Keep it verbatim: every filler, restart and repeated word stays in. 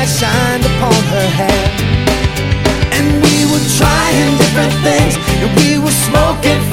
moonlight shined upon her hair. And we were trying different things, and we were smoking